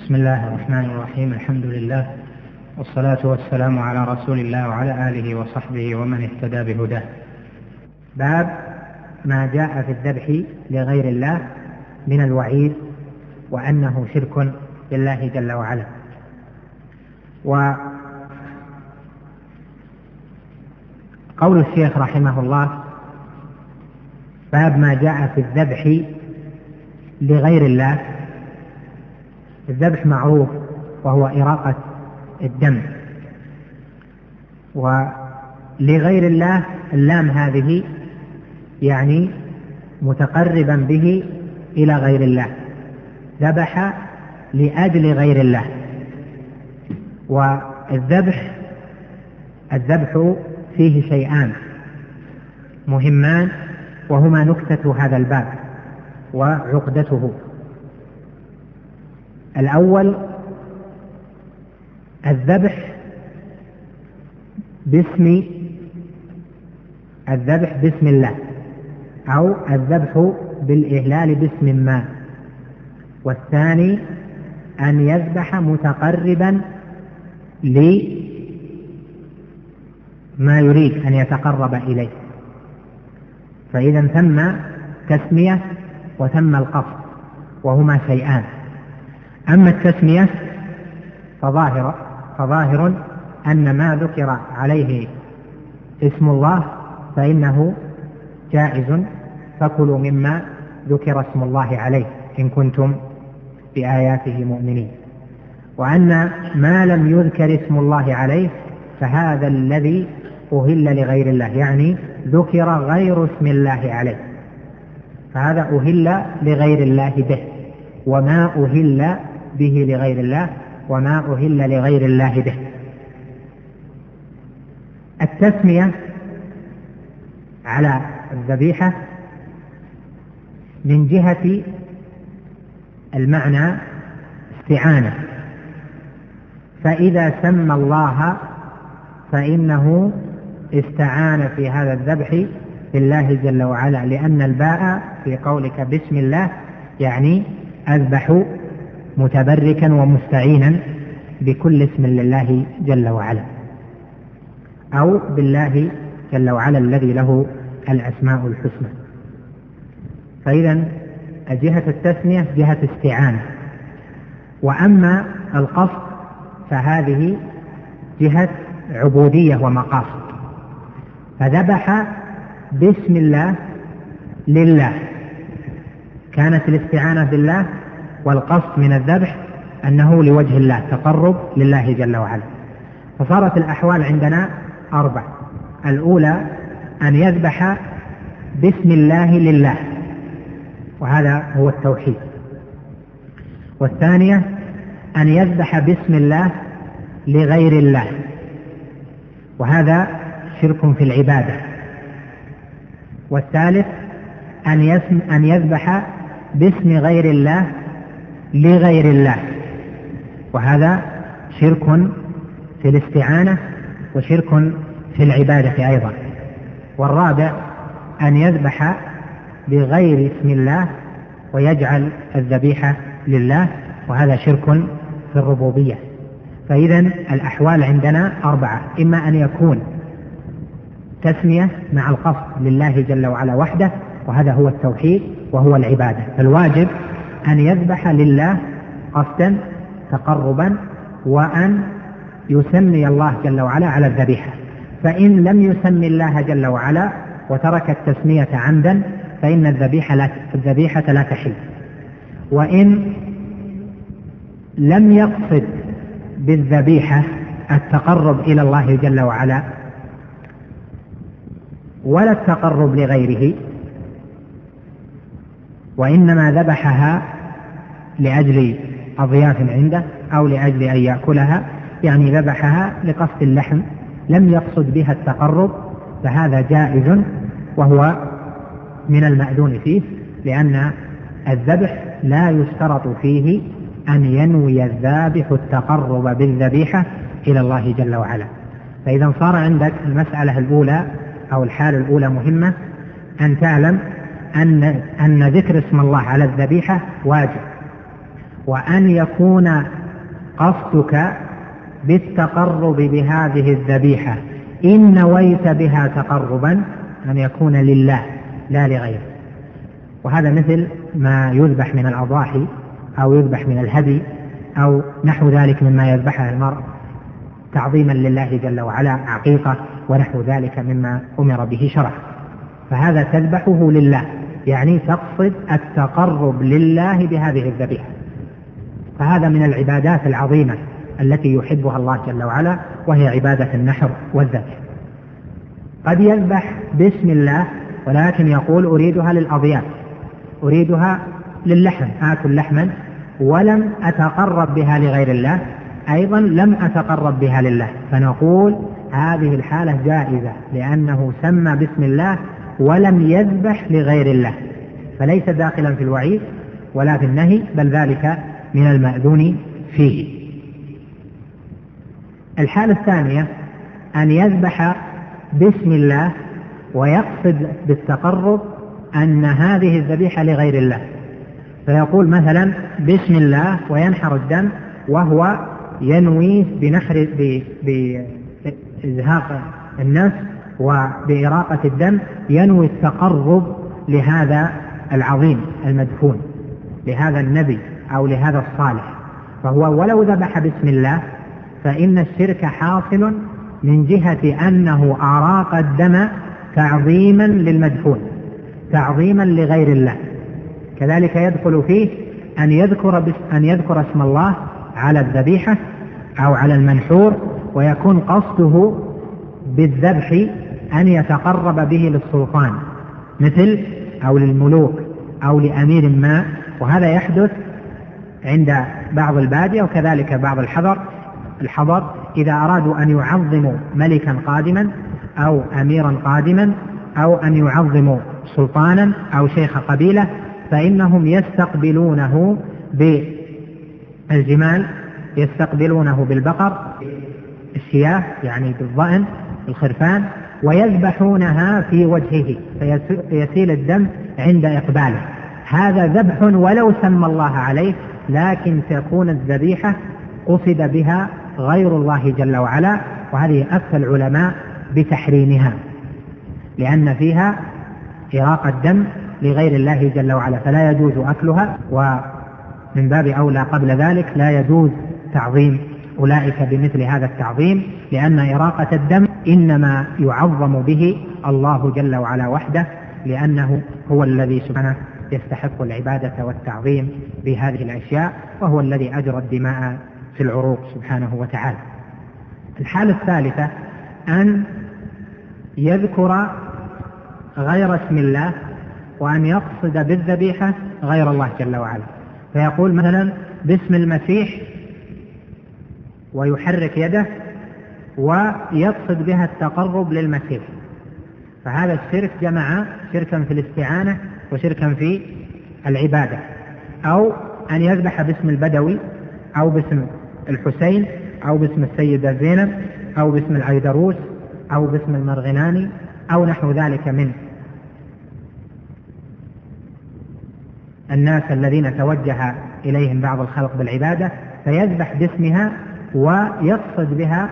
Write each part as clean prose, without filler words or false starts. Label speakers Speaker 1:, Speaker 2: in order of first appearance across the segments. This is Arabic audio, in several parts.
Speaker 1: بسم الله الرحمن الرحيم. الحمد لله والصلاة والسلام على رسول الله وعلى آله وصحبه ومن اهتدى بهداه. باب ما جاء في الذبح لغير الله من الوعيد وأنه شرك بالله جل وعلا. وقول الشيخ رحمه الله: باب ما جاء في الذبح لغير الله. الذبح معروف وهو إراقة الدم، ولغير الله اللام هذه يعني متقربا به إلى غير الله، ذبح لأجل غير الله. والذبح فيه شيئان مهمان وهما نكتة هذا الباب وعقدته. الأول الذبح باسم الله، أو الذبح بالإهلال باسم ما. والثاني أن يذبح متقربا لما يريد أن يتقرب إليه، فإذا ثم تسمية وثم القصد وهما شيئان. أما التسمية فظاهر أن ما ذكر عليه اسم الله فإنه جائز، فكلوا مما ذكر اسم الله عليه إن كنتم بآياته مؤمنين. وأن ما لم يذكر اسم الله عليه فهذا الذي أهل لغير الله، يعني ذكر غير اسم الله عليه، فهذا أهل لغير الله به. وما أهل به لغير الله وما أهل لغير الله به. التسمية على الذبيحة من جهة المعنى استعانة، فإذا سمى الله فإنه استعان في هذا الذبح بالله جل وعلا، لأن الباء في قولك بسم الله يعني أذبح متبركا ومستعينا بكل اسم لله جل وعلا، أو بالله جل وعلا الذي له الأسماء الحسنى. فإذا جهة التسمية جهة استعانة. وأما القصد فهذه جهة عبودية ومقاصد، فذبح باسم الله لله، كانت الاستعانة بالله والقصد من الذبح أنه لوجه الله، تقرب لله جل وعلا. فصارت الأحوال عندنا 4: الأولى أن يذبح باسم الله لله، وهذا هو التوحيد. والثانية أن يذبح باسم الله لغير الله، وهذا شرك في العبادة. والثالث أن يذبح باسم غير الله لغير الله، وهذا شرك في الاستعانة وشرك في العبادة أيضا. والرابع أن يذبح بغير اسم الله ويجعل الذبيحة لله، وهذا شرك في الربوبية. فإذا الأحوال عندنا 4: إما أن يكون تسمية مع القصد لله جل وعلا وحده، وهذا هو التوحيد وهو العبادة. فالواجب أن يذبح لله قصدا تقربا، وأن يسمي الله جل وعلا على الذبيحة. فإن لم يسمي الله جل وعلا وترك التسمية عمدا فإن الذبيحة لا تحل. وإن لم يقصد بالذبيحة التقرب إلى الله جل وعلا ولا التقرب لغيره، وإنما ذبحها لأجل أضياف عنده أو لأجل أن يأكلها، يعني ذبحها لقصد اللحم لم يقصد بها التقرب، فهذا جائز وهو من المأذون فيه، لأن الذبح لا يشترط فيه أن ينوي الذابح التقرب بالذبيحة إلى الله جل وعلا. فإذا صار عندك المسألة الأولى أو الحالة الأولى مهمة، أن تعلم أن ذكر اسم الله على الذبيحة واجب، وأن يكون قصدك بالتقرب بهذه الذبيحة إن نويت بها تقربا أن يكون لله لا لغيره. وهذا مثل ما يذبح من الأضاحي أو يذبح من الهدي أو نحو ذلك مما يذبحه المرء تعظيما لله جل وعلا، عقيقة ونحو ذلك مما أمر به شرعا، فهذا تذبحه لله، يعني تقصد التقرب لله بهذه الذبيحة. فهذا من العبادات العظيمة التي يحبها الله جل وعلا، وهي عبادة النحر والذبح. قد يذبح باسم الله ولكن يقول أريدها للأضياف، أريدها للحم، آكل لحما ولم أتقرب بها لغير الله، أيضا لم أتقرب بها لله، فنقول هذه الحالة جائزة لأنه سمى باسم الله ولم يذبح لغير الله، فليس داخلا في الوعيد ولا في النهي، بل ذلك من المأذون فيه. الحالة الثانية أن يذبح باسم الله ويقصد بالتقرب أن هذه الذبيحة لغير الله، فيقول مثلا بسم الله وينحر الدم وهو ينوي بنحر بإزهاق النفس وبإراقة الدم، ينوي التقرب لهذا العظيم المدفون، لهذا النبي أو لهذا الصالح، فهو ولو ذبح بسم الله فإن الشرك حاصل من جهة أنه أراق الدم تعظيما للمدفون، تعظيما لغير الله. كذلك يدخل فيه أن يذكر اسم الله على الذبيحة أو على المنحور، ويكون قصده بالذبح أن يتقرب به للسلطان مثل أو للملوك أو لأمير ما، وهذا يحدث عند بعض البادية وكذلك بعض الحضر إذا أرادوا أن يعظموا ملكا قادما أو أميرا قادما أو أن يعظموا سلطانا أو شيخ قبيلة، فإنهم يستقبلونه بالجمال، يستقبلونه بالبقر، الشياه يعني بالضأن، الخرفان، ويذبحونها في وجهه فيسيل الدم عند إقباله. هذا ذبح ولو سمى الله عليه، لكن تكون الذبيحة قصد بها غير الله جل وعلا، وهذه أفتى العلماء بتحريمها لأن فيها إراقة الدم لغير الله جل وعلا، فلا يجوز أكلها، ومن باب أولى قبل ذلك لا يجوز تعظيم أولئك بمثل هذا التعظيم، لأن إراقة الدم إنما يعظم به الله جل وعلا وحده، لأنه هو الذي سبحانه يستحق العبادة والتعظيم بهذه الأشياء، وهو الذي أجرى الدماء في العروق سبحانه وتعالى. الحالة الثالثة أن يذكر غير اسم الله وأن يقصد بالذبيحة غير الله جل وعلا، فيقول مثلا باسم المسيح ويحرك يده ويقصد بها التقرب للمسيح، فهذا الشرك جمع شركا في الاستعانة وشركا في العبادة. أو أن يذبح باسم البدوي أو باسم الحسين أو باسم السيدة زينب أو باسم العيدروس أو باسم المرغناني أو نحو ذلك من الناس الذين توجه إليهم بعض الخلق بالعبادة، فيذبح باسمها ويقصد بها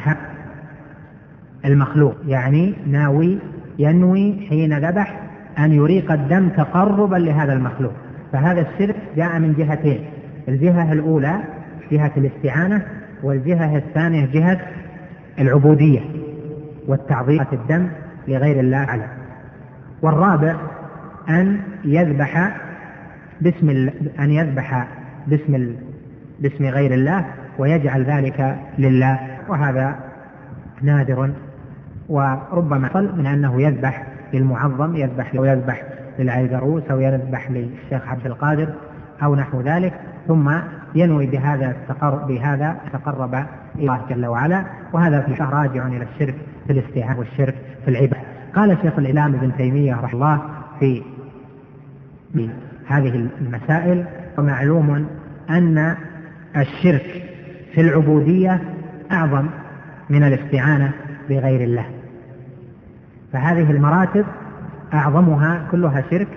Speaker 1: المخلوق، يعني ينوي حين ذبح أن يريق الدم تقربا لهذا المخلوق. فهذا الشرك جاء من جهتين، الجهة الأولى جهة الاستعانة، والجهة الثانية جهة العبودية والتعظيم الدم لغير الله على. والرابع أن يذبح باسم غير الله ويجعل ذلك لله، وهذا نادر، وربما يحصل من أنه يذبح للمعظم، يذبح للعيدروس أو يذبح للشيخ عبد القادر أو نحو ذلك، ثم ينوي بهذا تقرب إلى الله جل وعلا، وهذا في شرع راجع إلى الشرك في الاستعانة والشرك في العبادة. قال شيخ الإسلام ابن تيمية رحمه الله في هذه المسائل: ومعلوم أن الشرك في العبودية أعظم من الاستعانة بغير الله، فهذه المراتب أعظمها كلها شرك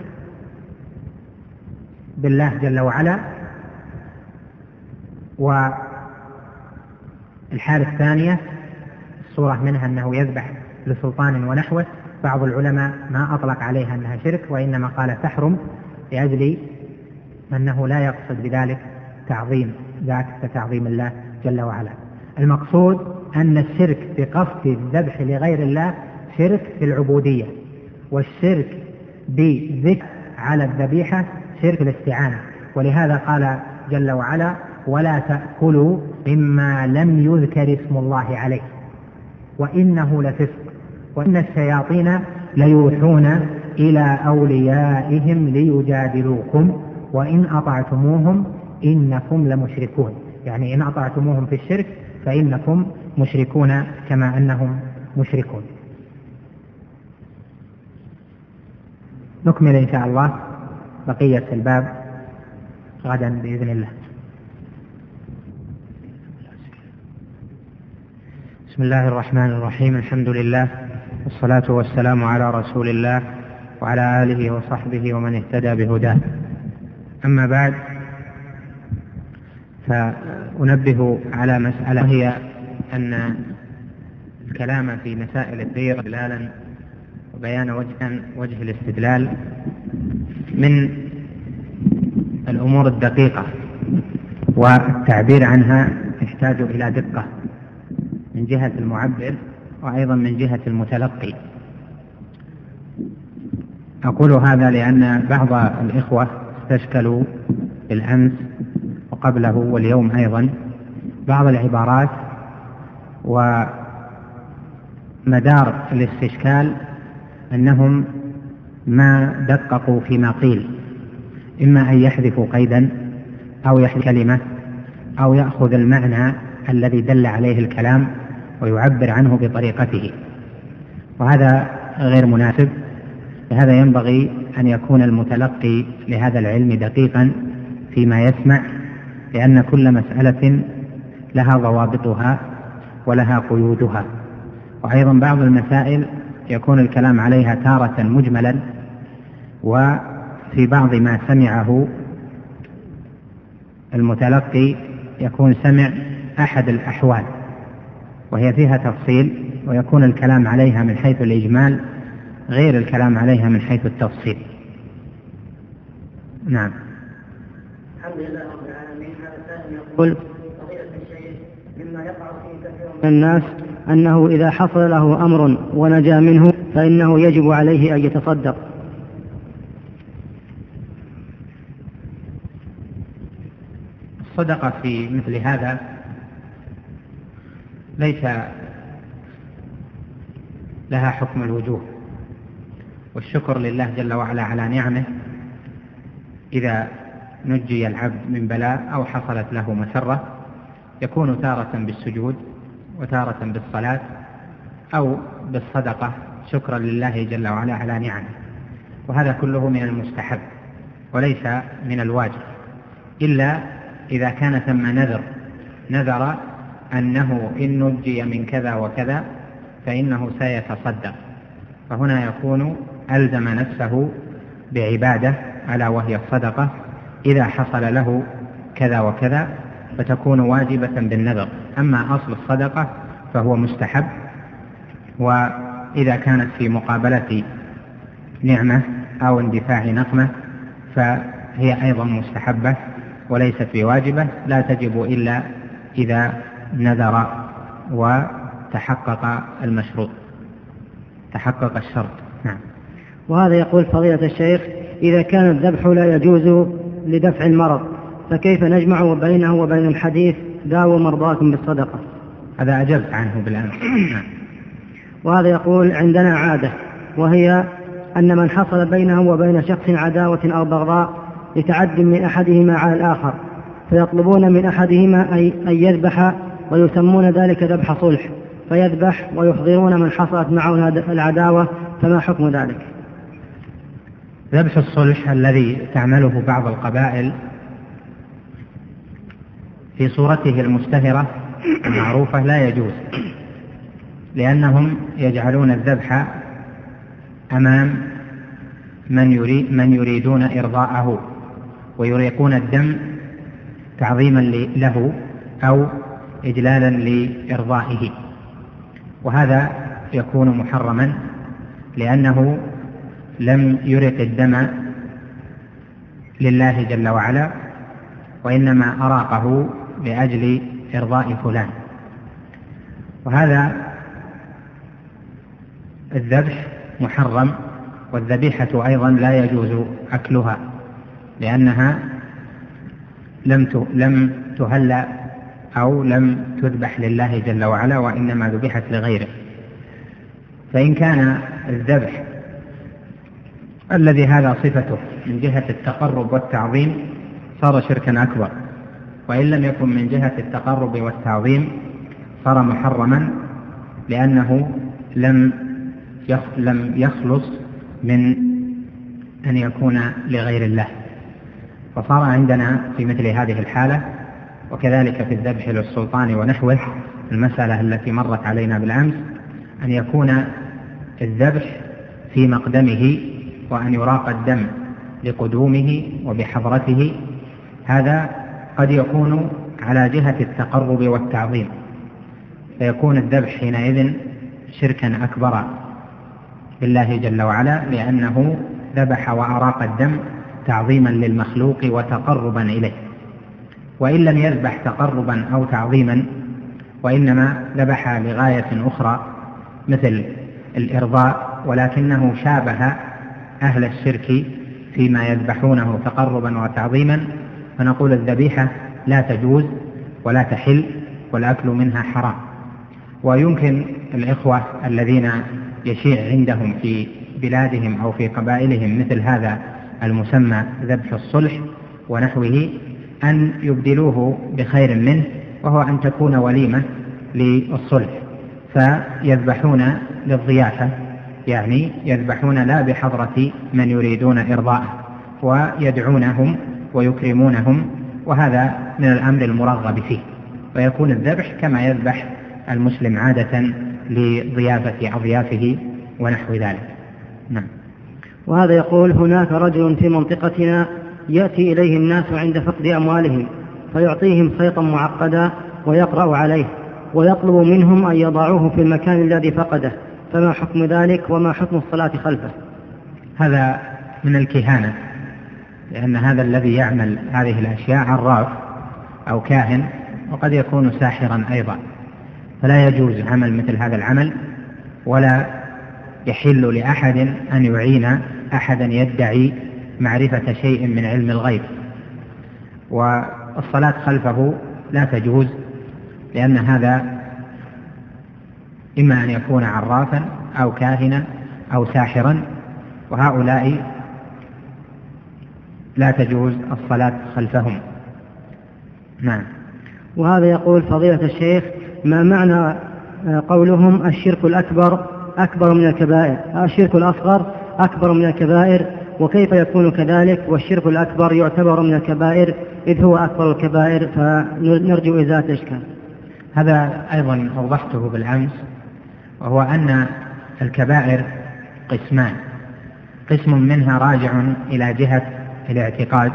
Speaker 1: بالله جل وعلا، الحالة الثانية الصورة منها أنه يذبح لسلطان ونحوه، بعض العلماء ما أطلق عليها أنها شرك، وإنما قال تحرم لأجل أنه لا يقصد بذلك تعظيم ذاك كتعظيم الله جل وعلا. المقصود أن الشرك بقصد الذبح لغير الله شرك في العبودية، والشرك بذكر على الذبيحة شرك الاستعانة. ولهذا قال جل وعلا ولا تأكلوا مما لم يذكر اسم الله عليه وإنه لفسق وإن الشياطين ليوحون إلى أوليائهم ليجادلوكم وإن أطعتموهم إنكم لمشركون، يعني إن أطعتموهم في الشرك فإنكم مشركون كما أنهم مشركون. نكمل إن شاء الله بقية الباب غدا بإذن الله. بسم الله الرحمن الرحيم، الحمد لله والصلاة والسلام على رسول الله وعلى آله وصحبه ومن اهتدى بهداه. أما بعد، فأنبه على مسألة، هي أن الكلام في مسائل الدين استدلالا وبيان وجه الاستدلال من الأمور الدقيقة، والتعبير عنها يحتاج إلى دقة من جهة المعبر وأيضا من جهة المتلقي. أقول هذا لأن بعض الإخوة استشكلوا بالأمس وقبله واليوم أيضا بعض العبارات، ومدار الاستشكال أنهم ما دققوا فيما قيل، إما أن يحذفوا قيدا أو يحذف كلمة أو يأخذ المعنى الذي دل عليه الكلام ويعبر عنه بطريقته، وهذا غير مناسب. لهذا ينبغي أن يكون المتلقي لهذا العلم دقيقا فيما يسمع، لأن كل مسألة لها ضوابطها ولها قيودها. وأيضا بعض المسائل يكون الكلام عليها تارة مجملا، وفي بعض ما سمعه المتلقي يكون سمع أحد الأحوال وهي فيها تفصيل، ويكون الكلام عليها من حيث الإجمال غير الكلام عليها من حيث التفصيل. نعم.
Speaker 2: الحمد لله رب العالمين. هذا السائل يقول فضيلة الشيخ، مما يقع فيه كثير من الناس أنه إذا حصل له أمر ونجا منه فإنه يجب عليه أن يتصدق.
Speaker 1: الصدقة في مثل هذا ليس لها حكم الوجوب، والشكر لله جل وعلا على نعمه إذا نجي العبد من بلاء أو حصلت له مسرة، يكون تارة بالسجود وتارة بالصلاة أو بالصدقة شكرا لله جل وعلا على نعمه، وهذا كله من المستحب وليس من الواجب، إلا إذا كان ثم نذر أنه إن نجي من كذا وكذا فإنه سيتصدق، فهنا يكون ألزم نفسه بعبادة ألا وهي الصدقة إذا حصل له كذا وكذا، فتكون واجبة بالنذر. أما أصل الصدقة فهو مستحب، وإذا كانت في مقابلة نعمة أو اندفاع نقمة فهي أيضا مستحبة وليست بواجبة، لا تجب إلا إذا نذر وتحقق المشروط، تحقق الشرط. نعم.
Speaker 2: وهذا يقول فضيلة الشيخ، إذا كان الذبح لا يجوز لدفع المرض فكيف نجمع بينه وبين الحديث داووا مرضاكم بالصدقة؟
Speaker 1: هذا أجبت عنه بالأمس. نعم.
Speaker 2: وهذا يقول عندنا عادة، وهي أن من حصل بينه وبين شخص عداوة أو بغضاء لتعد من أحدهما على الآخر فيطلبون من أحدهما أن يذبح ويسمون ذلك ذبح صلح، فيذبح ويحضرون من حصلت معه العداوة، فما حكم ذلك؟
Speaker 1: ذبح الصلح الذي تعمله بعض القبائل في صورته المستهرة المعروفة لا يجوز، لأنهم يجعلون الذبح أمام من يريدون إرضاءه، ويريقون الدم تعظيما له أو إجلالا لإرضائه، وهذا يكون محرما لأنه لم يرق الدم لله جل وعلا، وإنما أراقه لأجل إرضاء فلان. وهذا الذبح محرم، والذبيحة أيضا لا يجوز أكلها لأنها لم تهلأ أو لم تذبح لله جل وعلا، وإنما ذبحت لغيره. فإن كان الذبح الذي هذا صفته من جهة التقرب والتعظيم صار شركا أكبر، وإن لم يكن من جهة التقرب والتعظيم صار محرما لأنه لم يخلص من أن يكون لغير الله. فصار عندنا في مثل هذه الحالة، وكذلك في الذبح للسلطان ونحوه المسألة التي مرت علينا بالأمس، أن يكون الذبح في مقدمه وأن يراق الدم لقدومه وبحضرته، هذا قد يكون على جهة التقرب والتعظيم، فيكون الذبح حينئذ شركا أكبر بالله جل وعلا، لأنه ذبح وأراق الدم تعظيما للمخلوق وتقربا إليه. وإن لم يذبح تقربا أو تعظيما وإنما ذبح لغاية أخرى مثل الإرضاء، ولكنه شابه أهل الشرك فيما يذبحونه تقربا وتعظيما، فنقول الذبيحة لا تجوز ولا تحل والأكل منها حرام. ويمكن الإخوة الذين يشيع عندهم في بلادهم أو في قبائلهم مثل هذا المسمى ذبح الصلح ونحوه أن يبدلوه بخير منه، وهو أن تكون وليمة للصلح، فيذبحون للضيافة، يعني يذبحون لا بحضرة من يريدون إرضاءه، ويدعونهم ويكرمونهم، وهذا من الأمر المرغب فيه، ويكون الذبح كما يذبح المسلم عادة لضيافة أضيافه ونحو ذلك. نعم.
Speaker 2: وهذا يقول: هناك رجل في منطقتنا يأتي إليه الناس عند فقد أموالهم فيعطيهم خيطا معقدا ويقرأ عليه ويطلب منهم أن يضعوه في المكان الذي فقده، فما حكم ذلك وما حكم الصلاة خلفه؟
Speaker 1: هذا من الكهانة، لأن هذا الذي يعمل هذه الأشياء عراف أو كاهن، وقد يكون ساحرا أيضا، فلا يجوز عمل مثل هذا العمل، ولا يحل لأحد أن يعين أحدا يدعي معرفة شيء من علم الغيب. والصلاة خلفه لا تجوز، لأن هذا إما أن يكون عرافا أو كاهنا أو ساحرا، وهؤلاء لا تجوز الصلاة خلفهم. نعم.
Speaker 2: وهذا يقول: فضيلة الشيخ، ما معنى قولهم الشرك الأكبر أكبر من الكبائر، الشرك الأصغر أكبر من الكبائر، وكيف يكون كذلك والشرك الأكبر يعتبر من الكبائر إذ هو أكبر الكبائر؟ فنرجو إزالة الإشكال.
Speaker 1: هذا أيضا أوضحته بالأمس، وهو أن الكبائر قسمان: قسم منها راجع إلى جهة الاعتقاد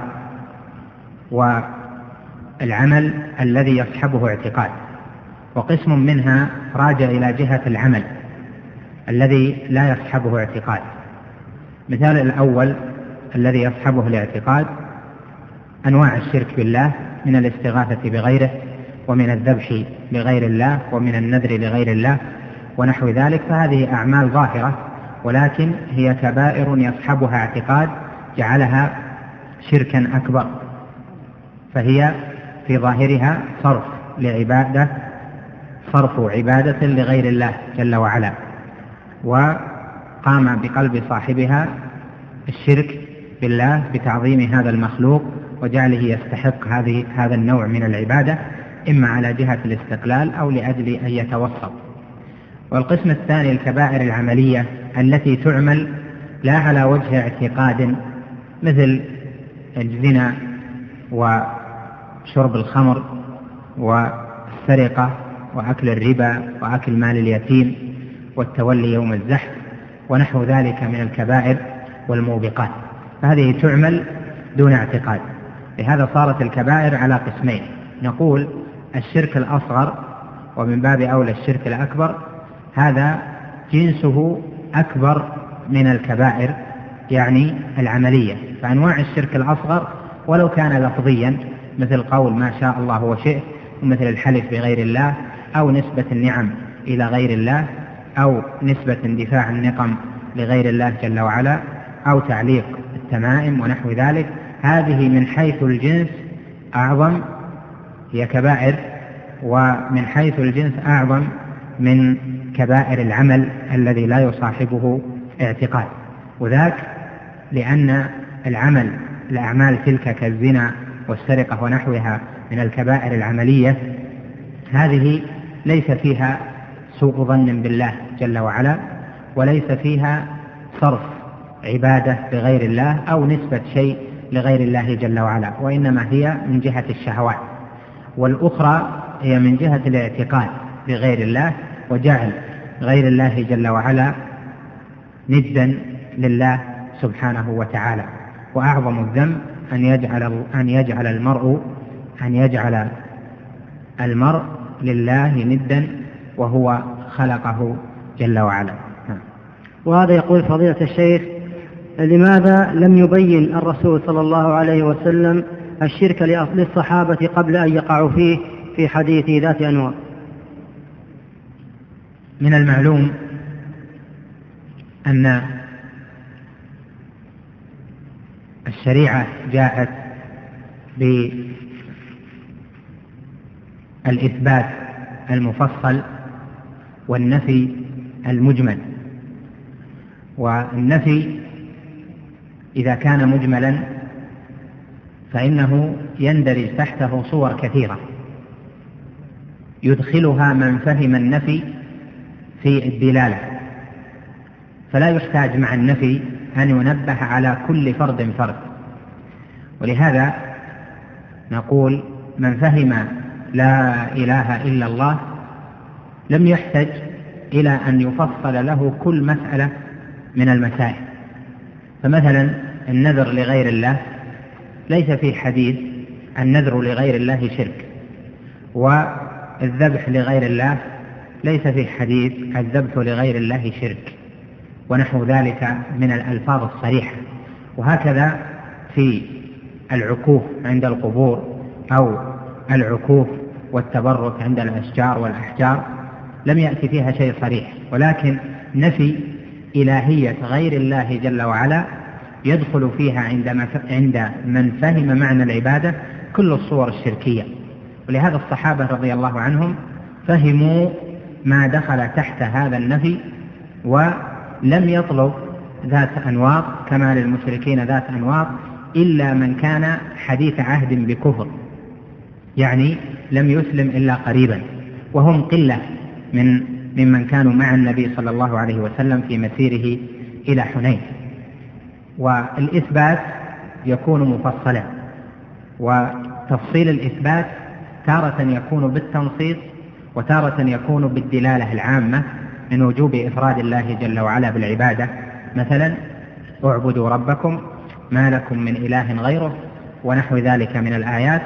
Speaker 1: والعمل الذي يصحبه اعتقاد، وقسم منها راجع إلى جهة العمل الذي لا يصحبه اعتقاد. مثال الأول الذي يصحبه الاعتقاد أنواع الشرك بالله من الاستغاثة بغيره، ومن الذبح لغير الله، ومن النذر لغير الله ونحو ذلك، فهذه أعمال ظاهرة، ولكن هي كبائر يصحبها اعتقاد جعلها شركا أكبر، فهي في ظاهرها صرف عبادة لغير الله جل وعلا، وقام بقلب صاحبها الشرك بالله بتعظيم هذا المخلوق وجعله يستحق هذا النوع من العبادة، إما على جهة الاستقلال أو لأجل أن يتوسط. والقسم الثاني الكبائر العملية التي تعمل لا على وجه اعتقاد، مثل الزنا وشرب الخمر والسرقة وأكل الربا وأكل مال اليتيم والتولي يوم الزحف ونحو ذلك من الكبائر والموبقات، فهذه تعمل دون اعتقاد. لهذا صارت الكبائر على قسمين: نقول الشرك الأصغر ومن باب أولى الشرك الأكبر هذا جنسه أكبر من الكبائر يعني العملية. فأنواع الشرك الأصغر ولو كان لفظيا مثل قول ما شاء الله وشئت، ومثل الحلف بغير الله، أو نسبة النعم إلى غير الله، أو نسبة اندفاع النقم لغير الله جل وعلا، أو تعليق التمائم ونحو ذلك، هذه من حيث الجنس أعظم، هي كبائر، ومن حيث الجنس أعظم من كبائر العمل الذي لا يصاحبه اعتقاد. وذاك لأن الأعمال تلك كالزنا والسرقة ونحوها من الكبائر العملية هذه ليس فيها سوء ظن بالله جل وعلا، وليس فيها صرف عبادة لغير الله أو نسبة شيء لغير الله جل وعلا، وإنما هي من جهة الشهوات. والأخرى هي من جهة الاعتقاد لغير الله وجعل غير الله جل وعلا ندا لله سبحانه وتعالى. وأعظم الذنب أن يجعل المرء لله ندا وهو خلقه جل وعلا.
Speaker 2: وهذا يقول فضيلة الشيخ: لماذا لم يبين الرسول صلى الله عليه وسلم الشرك للصحابة قبل أن يقعوا فيه في حديث ذات أنواع؟
Speaker 1: من المعلوم أن الشريعة جاءت بالإثبات المفصل والنفي المجمل، والنفي إذا كان مجملا فإنه يندرج تحته صور كثيرة يدخلها من فهم النفي في الدلالة، فلا يحتاج مع النفي أن ينبه على كل فرد فرد. ولهذا نقول من فهم لا إله إلا الله لم يحتج إلى أن يفصل له كل مسألة من المسائل. فمثلا النذر لغير الله ليس في حديث النذر لغير الله شرك، والذبح لغير الله ليس في حديث الذبح لغير الله شرك، ونحو ذلك من الألفاظ الصريحة. وهكذا في العكوف عند القبور أو العكوف والتبرك عند الأشجار والأحجار لم يأتي فيها شيء صريح، ولكن نفي إلهية غير الله جل وعلا يدخل فيها عند من فهم معنى العبادة كل الصور الشركية. ولهذا الصحابة رضي الله عنهم فهموا ما دخل تحت هذا النفي، ولم يطلب ذات أنواط كما للمشركين ذات أنواط إلا من كان حديث عهد بكفر، يعني لم يسلم إلا قريبا، وهم قلة ممن كانوا مع النبي صلى الله عليه وسلم في مسيره إلى حنين. والإثبات يكون مفصلا، وتفصيل الإثبات تارة يكون بالتنصيص وتارة يكون بالدلالة العامة من وجوب إفراد الله جل وعلا بالعبادة، مثلا اعبدوا ربكم ما لكم من إله غيره ونحو ذلك من الآيات.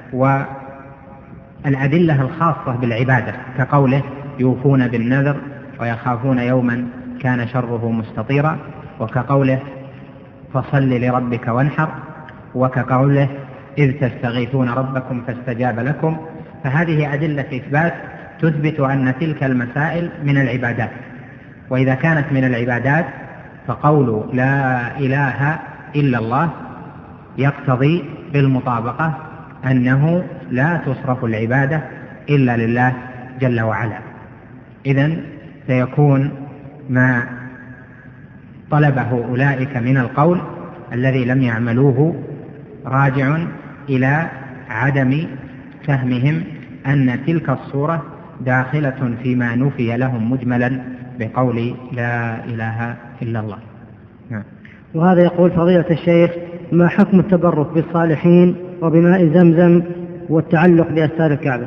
Speaker 1: والأدلة الخاصة بالعبادة كقوله يوفون بالنذر ويخافون يوما كان شره مستطيرا، وكقوله فصل لربك وانحر، وكقوله إذ تستغيثون ربكم فاستجاب لكم. فهذه أدلة إثبات تثبت أن تلك المسائل من العبادات. وإذا كانت من العبادات فقول لا إله إلا الله يقتضي بالمطابقة أنه لا تصرف العبادة إلا لله جل وعلا. إذن سيكون ما طلبه أولئك من القول الذي لم يعملوه راجع إلى عدم فهمهم أن تلك الصورة داخلة فيما نفي لهم مجملا بقول لا إله إلا الله.
Speaker 2: وهذا يقول فضيلة الشيخ: ما حكم التبرك بالصالحين وبماء زمزم والتعلق بأستار الكعبة؟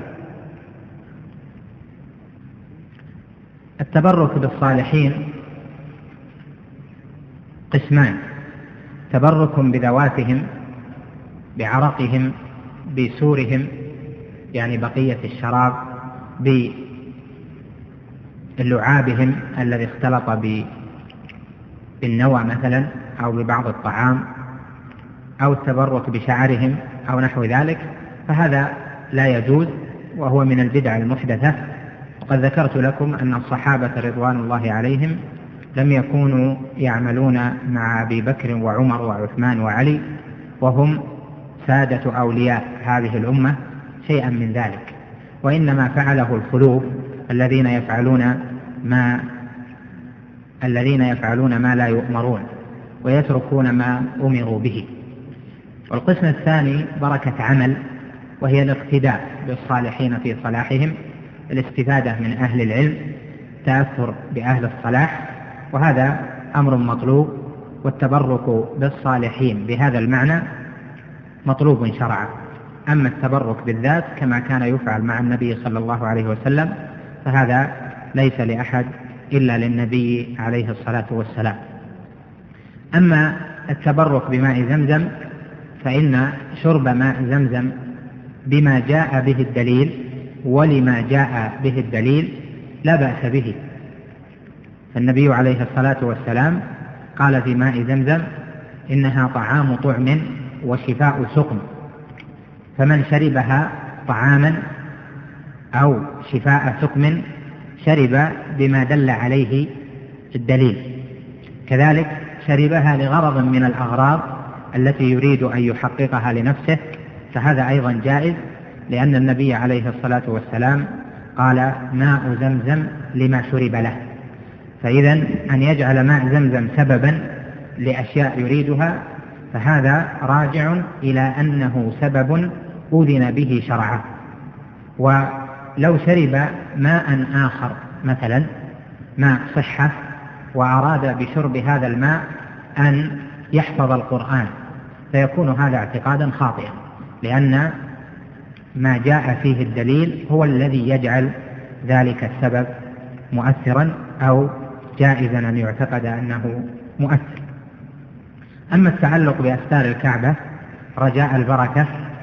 Speaker 1: التبرك بالصالحين قسمان: تبرك بذواتهم بعرقهم بسورهم يعني بقية الشراب بلعابهم الذي اختلط بالنوى مثلا أو ببعض الطعام أو التبرك بشعرهم أو نحو ذلك، فهذا لا يجوز وهو من البدع المحدثة. وقد ذكرت لكم أن الصحابة رضوان الله عليهم لم يكونوا يعملون مع أبي بكر وعمر وعثمان وعلي وهم سادة أولياء هذه الأمة شيئا من ذلك، وإنما فعله الخلوف الذين يفعلون ما لا يؤمرون ويتركون ما أمروا به. والقسم الثاني بركة عمل، وهي الاقتداء بالصالحين في صلاحهم، الاستفادة من أهل العلم، تأثر بأهل الصلاح، وهذا أمر مطلوب. والتبرك بالصالحين بهذا المعنى مطلوب شرعا. أما التبرك بالذات كما كان يفعل مع النبي صلى الله عليه وسلم فهذا ليس لأحد إلا للنبي عليه الصلاة والسلام. أما التبرك بماء زمزم فإن شرب ماء زمزم بما جاء به الدليل ولما جاء به الدليل لا بأس به. فالنبي عليه الصلاة والسلام قال في ماء زمزم إنها طعام طعم وشفاء سقم، فمن شربها طعاما أو شفاء سقم شرب بما دل عليه الدليل. كذلك شربها لغرض من الأغراض التي يريد أن يحققها لنفسه، فهذا أيضا جائز، لأن النبي عليه الصلاة والسلام قال ماء زمزم لما شرب له. فإذا أن يجعل ماء زمزم سببا لأشياء يريدها فهذا راجع إلى أنه سبب أذن به شرعا. ولو شرب ماء آخر مثلا ماء صحة وأراد بشرب هذا الماء أن يحفظ القرآن فيكون هذا اعتقادا خاطئا، لأن ما جاء فيه الدليل هو الذي يجعل ذلك السبب مؤثرا أو جائزا أن يعتقد أنه مؤثر. أما التعلق بأستار الكعبة رجاء البركة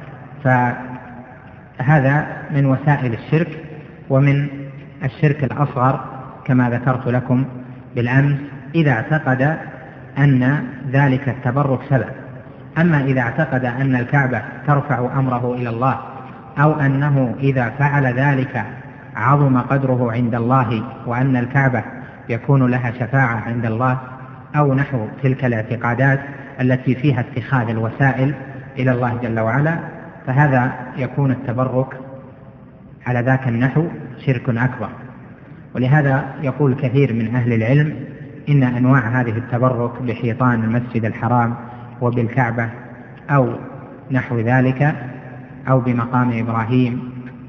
Speaker 1: فهذا من وسائل الشرك ومن الشرك الأصغر كما ذكرت لكم بالأمس، إذا اعتقد أن ذلك التبرك سبب. أما إذا اعتقد أن الكعبة ترفع أمره إلى الله أو أنه إذا فعل ذلك عظم قدره عند الله وأن الكعبة يكون لها شفاعة عند الله أو نحو تلك الاعتقادات التي فيها اتخاذ الوسائل إلى الله جل وعلا، فهذا يكون التبرك على ذاك النحو شرك أكبر. ولهذا يقول كثير من أهل العلم إن أنواع هذه التبرك بحيطان المسجد الحرام وبالكعبة أو نحو ذلك أو بمقام إبراهيم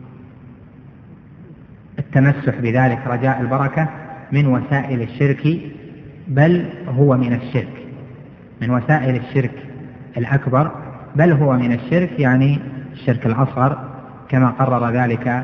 Speaker 1: التمسح بذلك رجاء البركة من وسائل الشرك، بل هو من الشرك، من وسائل الشرك الأكبر، بل هو من الشرك يعني الشرك الأصغر كما قرر ذلك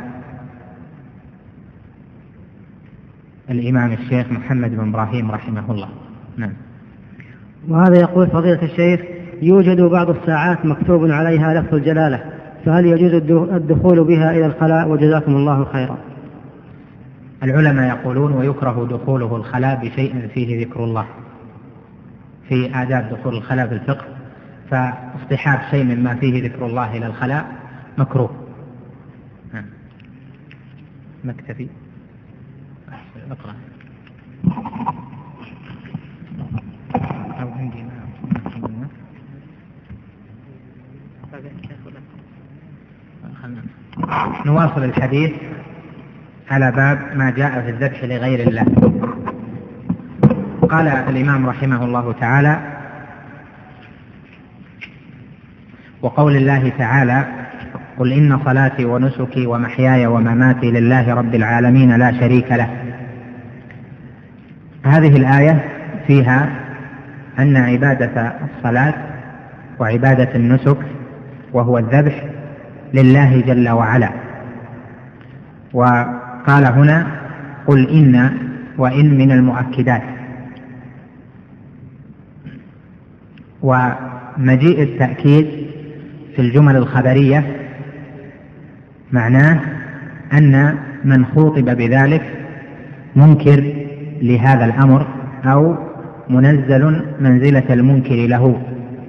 Speaker 1: الإمام الشيخ محمد بن إبراهيم رحمه الله. نعم.
Speaker 2: وهذا يقول فضيلة الشيخ يوجد بعض الساعات مكتوب عليها لفظ الجلالة، فهل يجوز الدخول بها إلى الخلاء؟ وجزاكم الله خيرا.
Speaker 1: العلماء يقولون ويكره دخوله الخلاء بشيء فيه ذكر الله، في آداب دخول الخلاء في الفقه، فاصطحاب شيء مما فيه ذكر الله إلى الخلاء مكروه. مكتفي اقرأ أو عندي نواصل الحديث على باب ما جاء في الذبح لغير الله. قال الإمام رحمه الله تعالى: وقول الله تعالى: قل إن صلاتي ونسكي ومحياي ومماتي لله رب العالمين لا شريك له. هذه الآية فيها أن عبادة الصلاة وعبادة النسك وهو الذبح لله جل وعلا. وقال هنا: قل إن وإن من المؤكدات. ومجيء التأكيد في الجمل الخبرية معناه أن من خوطب بذلك منكر لهذا الأمر أو منزل منزلة المنكر له.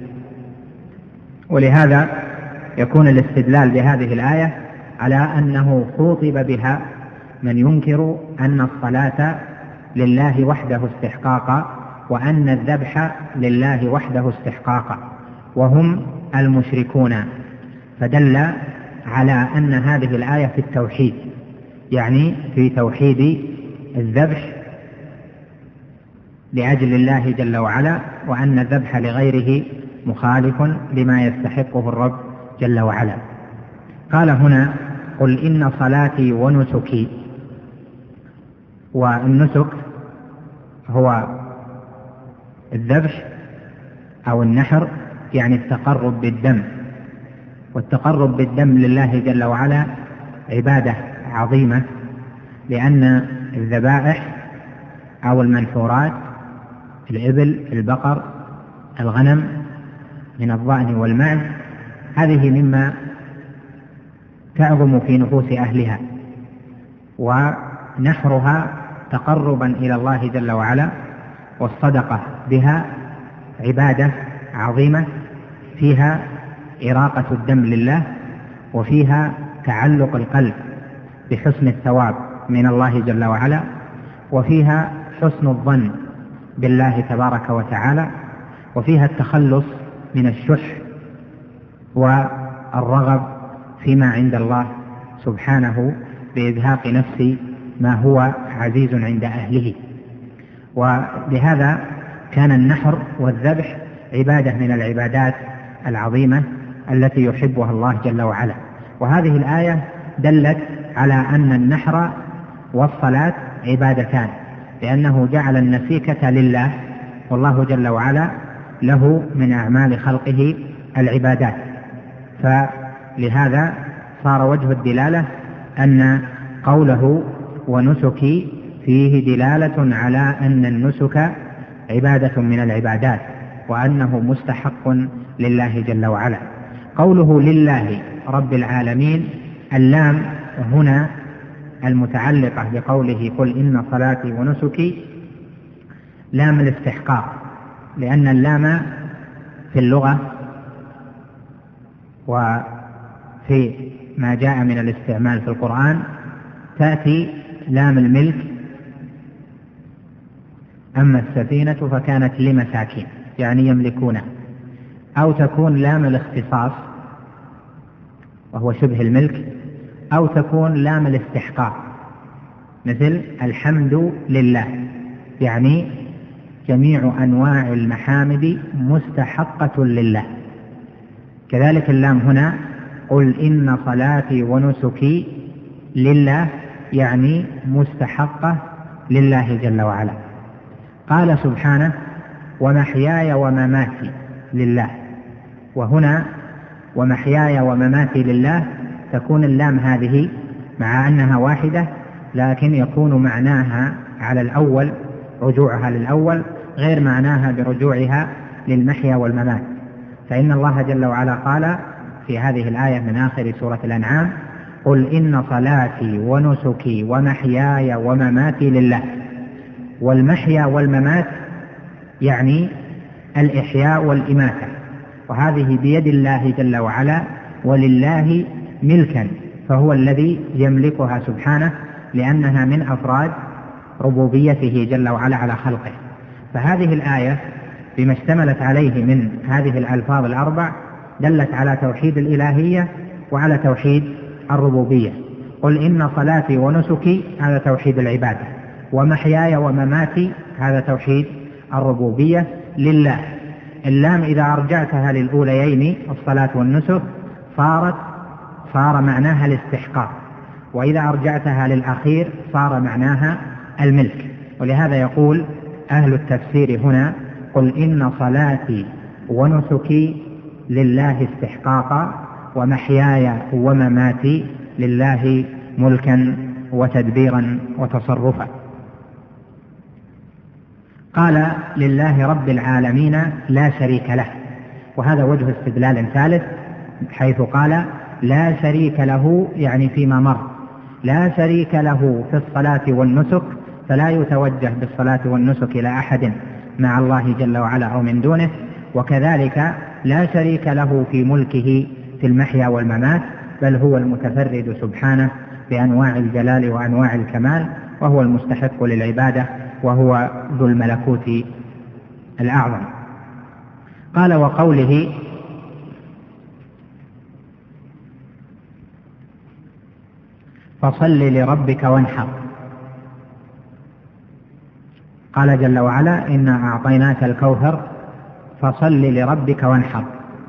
Speaker 1: ولهذا يكون الاستدلال بهذه الآية على أنه خوطب بها من ينكر أن الصلاة لله وحده استحقاقا وأن الذبح لله وحده استحقاقا، وهم المشركون، فدل على أن هذه الآية في التوحيد، يعني في توحيد الذبح لأجل الله جل وعلا، وأن الذبح لغيره مخالف لما يستحقه الرب جل وعلا. قال هنا: قل إن صلاتي ونسكي. والنسك هو الذبح أو النحر، يعني التقرب بالدم، والتقرب بالدم لله جل وعلا عبادة عظيمة، لأن الذبائح أو المنحورات الإبل، البقر، الغنم من الضأن والمعز، هذه مما تعظم في نفوس أهلها، ونحرها تقربا إلى الله جل وعلا، والصدقة بها عبادة عظيمة فيها إراقة الدم لله، وفيها تعلق القلب بحسن الثواب من الله جل وعلا، وفيها حسن الظن بالله تبارك وتعالى، وفيها التخلص من الشح والرغب فيما عند الله سبحانه بإزهاق نفس ما هو عزيز عند أهله. ولهذا كان النحر والذبح عبادة من العبادات العظيمة التي يحبها الله جل وعلا. وهذه الآية دلت على أن النحر والصلاة عبادتان، لأنه جعل النسيكة لله، والله جل وعلا له من أعمال خلقه العبادات، فلهذا صار وجه الدلالة أن قوله ونسكي فيه دلالة على أن النسك عبادة من العبادات، وأنه مستحق لله جل وعلا. قوله لله رب العالمين، اللام هنا المتعلقة بقوله قل إن صلاتي ونسكي لام الاستحقاق، لأن اللام في اللغة وفي ما جاء من الاستعمال في القرآن تأتي لام الملك، أما السفينة فكانت لمساكين يعني يملكونها، أو تكون لام الاختصاص وهو شبه الملك، أو تكون لام الاستحقاق مثل الحمد لله، يعني جميع أنواع المحامد مستحقة لله. كذلك اللام هنا قل إن صلاتي ونسكي لله، يعني مستحقة لله جل وعلا. قال سبحانه ومحياي ومماتي لله، وهنا ومحياي ومماتي لله تكون اللام هذه مع أنها واحدة، لكن يكون معناها على الأول رجوعها للأول غير معناها برجوعها للمحيا والممات. فإن الله جل وعلا قال في هذه الآية من آخر سورة الأنعام قل إن صلاتي ونسكي ومحياي ومماتي لله. والمحيا والممات يعني الإحياء والإماتة، وهذه بيد الله جل وعلا ولله ملكا، فهو الذي يملكها سبحانه، لأنها من أفراد ربوبيته جل وعلا على خلقه. فهذه الآية بما اشتملت عليه من هذه الألفاظ الأربع دلت على توحيد الإلهية وعلى توحيد الربوبية. قل إن صلاتي ونسكي هذا توحيد العبادة، ومحياي ومماتي هذا توحيد الربوبية لله. اللام إذا أرجعتها للأوليين الصلاة والنسك صار معناها الاستحقاق، وإذا أرجعتها للأخير صار معناها الملك. ولهذا يقول أهل التفسير هنا قل إن صلاتي ونسكي لله استحقاقا، ومحياي ومماتي لله ملكا وتدبيرا وتصرفا. قال لله رب العالمين لا شريك له، وهذا وجه استدلال ثالث، حيث قال لا شريك له، يعني فيما مر، لا شريك له في الصلاة والنسك، فلا يتوجه بالصلاة والنسك إلى أحد مع الله جل وعلا أو من دونه. وكذلك لا شريك له في ملكه في المحيا والممات، بل هو المتفرد سبحانه بأنواع الجلال وأنواع الكمال، وهو المستحق للعبادة، وهو ذو الملكوت الأعظم. قال: وقوله: فصل لربك وانحر. قال جل وعلا: إنا أعطيناك الكوثر فصل لربك وانحر.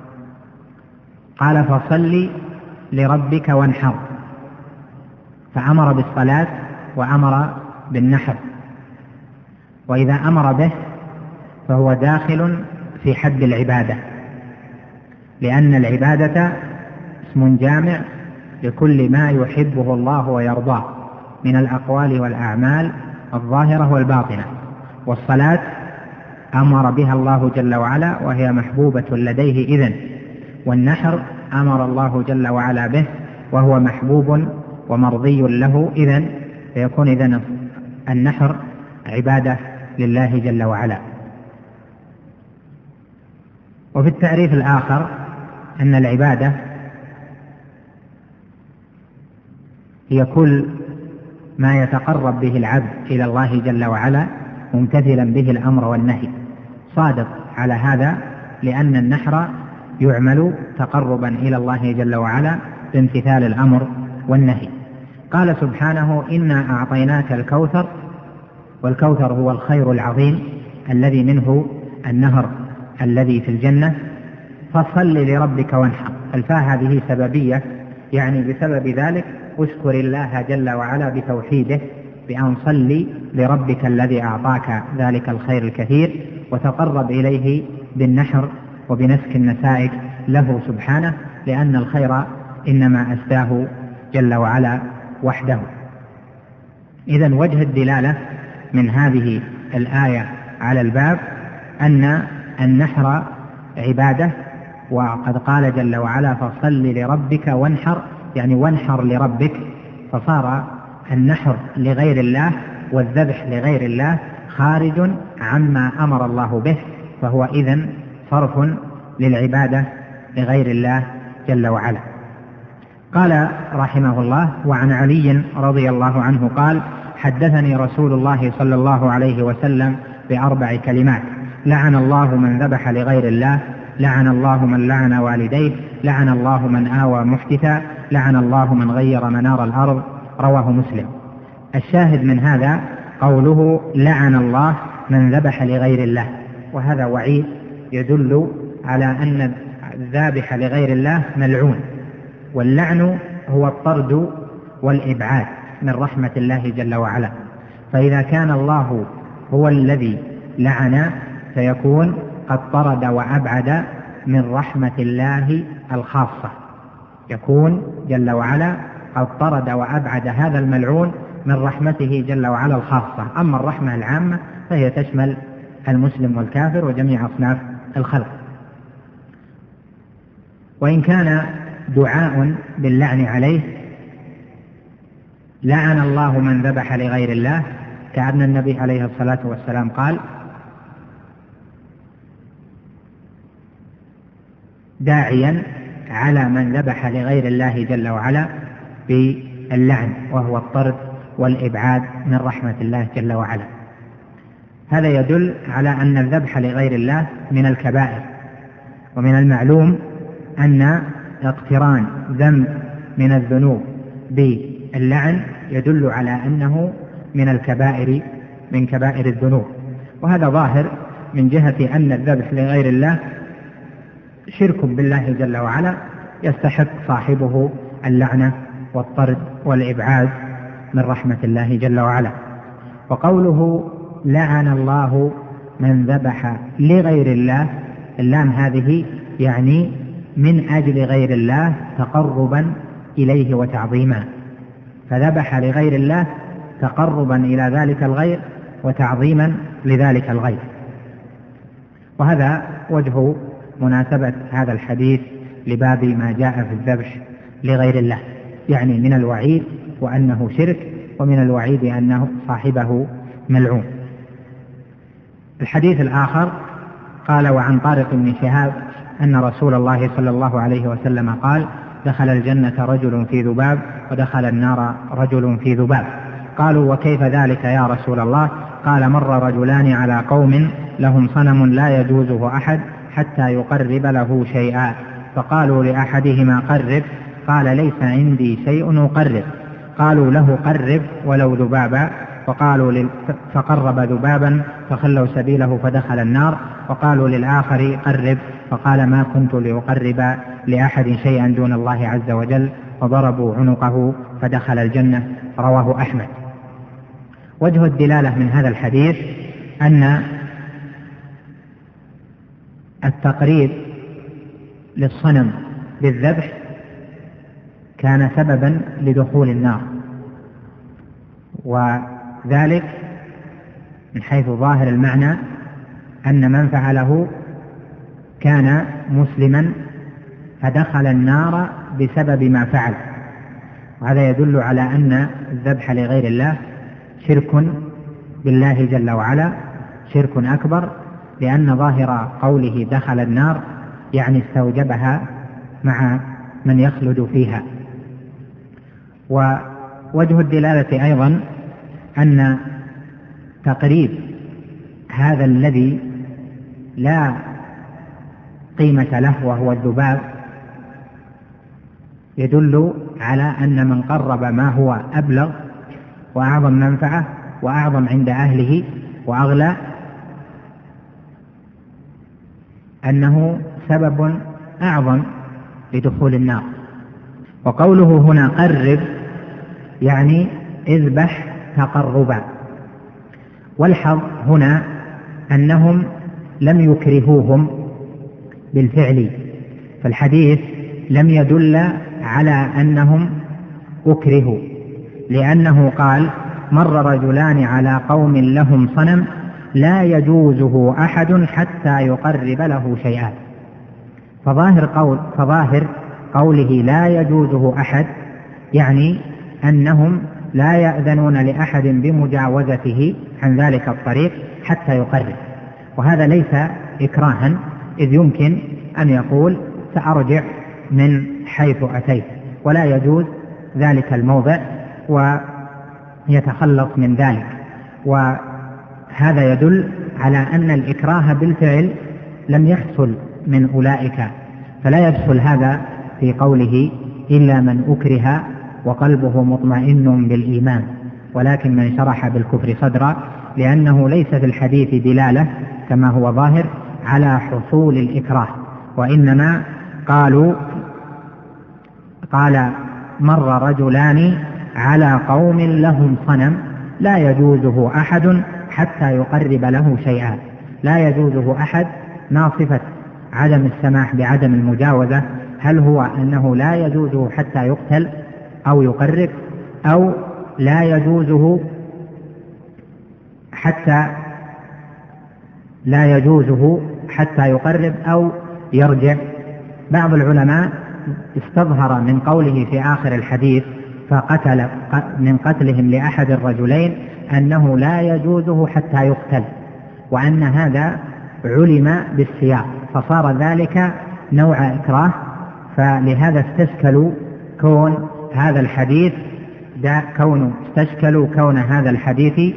Speaker 1: قال: فصل لربك وانحر، فأمر بالصلاة وأمر بالنحر، وإذا أمر به فهو داخل في حد العبادة، لأن العبادة اسم جامع لكل ما يحبه الله ويرضاه من الأقوال والأعمال الظاهرة والباطنة. والصلاة أمر بها الله جل وعلا وهي محبوبة لديه إذن، والنحر أمر الله جل وعلا به وهو محبوب ومرضي له إذن، فيكون إذن النحر عبادة لله جل وعلا. وفي التعريف الآخر أن العبادة هي كل ما يتقرب به العبد إلى الله جل وعلا ممتثلا به الأمر والنهي، صادق على هذا، لأن النحر يعمل تقربا إلى الله جل وعلا بامتثال الأمر والنهي. قال سبحانه: إنا أعطيناك الكوثر، والكوثر هو الخير العظيم الذي منه النهر الذي في الجنة. فصل لربك وانحر، الفاء هذه سببية، يعني بسبب ذلك اشكر الله جل وعلا بتوحيده بأن صل لربك الذي أعطاك ذلك الخير الكثير، وتقرب إليه بالنحر وبنسك النسائك له سبحانه، لأن الخير إنما أسداه جل وعلا وحده. إذن وجه الدلالة من هذه الآية على الباب أن النحر عبادة، وقد قال جل وعلا: فصل لربك وانحر، يعني وانحر لربك، فصار النحر لغير الله والذبح لغير الله خارج عما أمر الله به، فهو إذن صرف للعبادة لغير الله جل وعلا. قال رحمه الله: وعن علي رضي الله عنه قال: حدثني رسول الله صلى الله عليه وسلم ب4 كلمات: لعن الله من ذبح لغير الله، لعن الله من لعن والديه، لعن الله من آوى محدثا، لعن الله من غير منار الأرض. رواه مسلم. الشاهد من هذا قوله: لعن الله من ذبح لغير الله، وهذا وعيد يدل على أن الذابح لغير الله ملعون، واللعن هو الطرد والإبعاد من رحمة الله جل وعلا. فإذا كان الله هو الذي لعن فيكون قد طرد وأبعد من رحمة الله الخاصة، يكون جل وعلا قد طرد وأبعد هذا الملعون من رحمته جل وعلا الخاصة. أما الرحمة العامة فهي تشمل المسلم والكافر وجميع أصناف الخلق. وإن كان دعاء باللعن عليه: لعن الله من ذبح لغير الله، كأن النبي عليه الصلاة والسلام قال داعيا على من ذبح لغير الله جل وعلا باللعن، وهو الطرد والإبعاد من رحمة الله جل وعلا. هذا يدل على أن الذبح لغير الله من الكبائر، ومن المعلوم أن اقتران ذنب من الذنوب باللعن يدل على أنه من الكبائر، من كبائر الذنوب. وهذا ظاهر من جهة أن الذبح لغير الله شرك بالله جل وعلا يستحق صاحبه اللعنة والطرد والإبعاد من رحمة الله جل وعلا. وقوله: لعن الله من ذبح لغير الله، اللام هذه يعني من أجل غير الله تقربا إليه وتعظيما، فذبح لغير الله تقربا إلى ذلك الغير وتعظيما لذلك الغير. وهذا وجه مناسبة هذا الحديث لباب ما جاء في الذبح لغير الله، يعني من الوعيد وأنه شرك، ومن الوعيد أنه صاحبه ملعون. الحديث الآخر قال: وعن طارق بن شهاب أن رسول الله صلى الله عليه وسلم قال: دخل الجنة رجل في ذباب ودخل النار رجل في ذباب. قالوا: وكيف ذلك يا رسول الله؟ قال: مر رجلان على قوم لهم صنم لا يجوزه أحد حتى يقرب له شيئا، فقالوا لأحدهما: قرب. قال: ليس عندي شيء أقرب. قالوا له: قرب ولو ذبابا. فقرب ذبابا فخلوا سبيله فدخل النار. وقالوا للآخر: قرب. فقال: ما كنت لأقرب لأحد شيئا دون الله عز وجل. فضربوا عنقه فدخل الجنة. رواه أحمد. وجه الدلالة من هذا الحديث أن التقريب للصنم بالذبح كان سببا لدخول النار، وذلك من حيث ظاهر المعنى أن من فعله كان مسلما فدخل النار بسبب ما فعل. وهذا يدل على أن الذبح لغير الله شرك بالله جل وعلا، شرك أكبر، لأن ظاهر قوله دخل النار يعني استوجبها مع من يخلد فيها. ووجه الدلالة أيضا أن تقريب هذا الذي لا قيمة له وهو الذباب يدل على أن من قرب ما هو أبلغ وأعظم منفعة وأعظم عند أهله وأغلى أنه سبب أعظم لدخول النار. وقوله هنا قرب يعني اذبح تقربا. والحظ هنا أنهم لم يكرهوهم بالفعل، فالحديث لم يدل على أنهم أكرهوا، لأنه قال: مر رجلان على قوم لهم صنم لا يجوزه أحد حتى يقرب له شيئا. فظاهر قوله لا يجوزه أحد يعني أنهم لا يأذنون لأحد بمجاوزته عن ذلك الطريق حتى يقرب، وهذا ليس إكراها، إذ يمكن أن يقول سأرجع من حيث أتيت، ولا يجوز ذلك الموضع ويتخلص من ذلك. وهذا يدل على أن الإكراه بالفعل لم يحصل من أولئك، فلا يدخل هذا في قوله إلا من أكره وقلبه مطمئن بالإيمان، ولكن من شرح بالكفر صدرا، لأنه ليس في الحديث دلالة كما هو ظاهر على حصول الإكراه، وإنما قال مر رجلان على قوم لهم صنم لا يجوزه أحد حتى يقرب له شيئا. لا يجوزه أحد ما صفة عدم السماح بعدم المجاوزة؟ هل هو أنه لا يجوزه حتى يقتل أو يقرب، أو لا يجوزه حتى يقرب أو يرجع؟ بعض العلماء استظهر من قوله في آخر الحديث فقتل من قتلهم لأحد الرجلين أنه لا يجوزه حتى يقتل، وأن هذا علم بالسياق، فصار ذلك نوع إكراه، فلهذا استشكلوا كون هذا الحديث كون هذا الحديث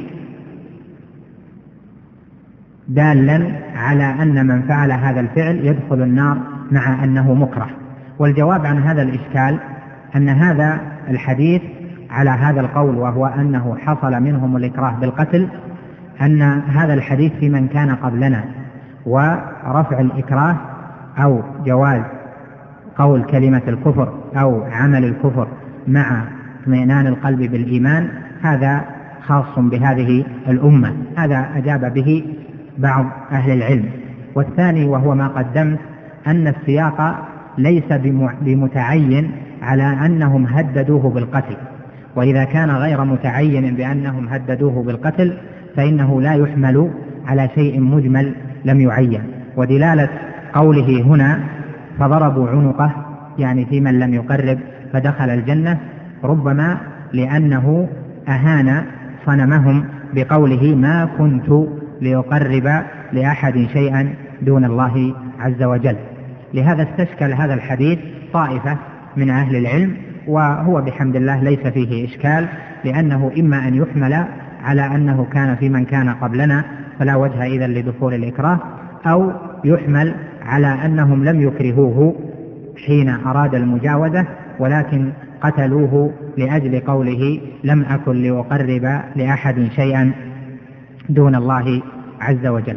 Speaker 1: دالا على أن من فعل هذا الفعل يدخل النار مع أنه مكره. والجواب عن هذا الإشكال أن هذا الحديث على هذا القول، وهو أنه حصل منهم الإكراه بالقتل، أن هذا الحديث في من كان قبلنا، ورفع الإكراه أو جواز قول كلمة الكفر أو عمل الكفر مع اطمئنان القلب بالإيمان هذا خاص بهذه الأمة. هذا أجاب به بعض أهل العلم. والثاني وهو ما قدمت أن السياق ليس بمتعين على أنهم هددوه بالقتل، وإذا كان غير متعين بأنهم هددوه بالقتل فإنه لا يحمل على شيء مجمل لم يعين. ودلالة قوله هنا فضربوا عنقه يعني في من لم يقرب فدخل الجنة، ربما لأنه أهان صنمهم بقوله ما كنت لأقرب لأحد شيئا دون الله عز وجل. لهذا استشكل هذا الحديث طائفة من أهل العلم، وهو بحمد الله ليس فيه إشكال، لأنه إما أن يحمل على أنه كان في من كان قبلنا فلا وجه إذن لدخول الإكراه، أو يحمل على أنهم لم يكرهوه حين أراد المجاوزة، ولكن قتلوه لأجل قوله لم أكن لأقرب لأحد شيئا دون الله عز وجل.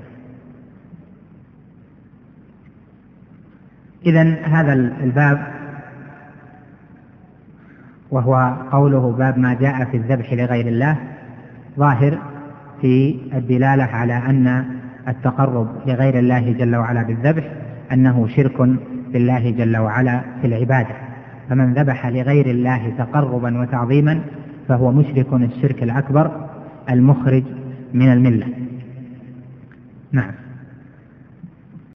Speaker 1: إذن هذا الباب وهو قوله باب ما جاء في الذبح لغير الله ظاهر في الدلالة على أن التقرب لغير الله جل وعلا بالذبح أنه شرك بالله جل وعلا في العبادة، فمن ذبح لغير الله تقربا وتعظيما فهو مشرك الشرك الأكبر المخرج من الملة. نعم.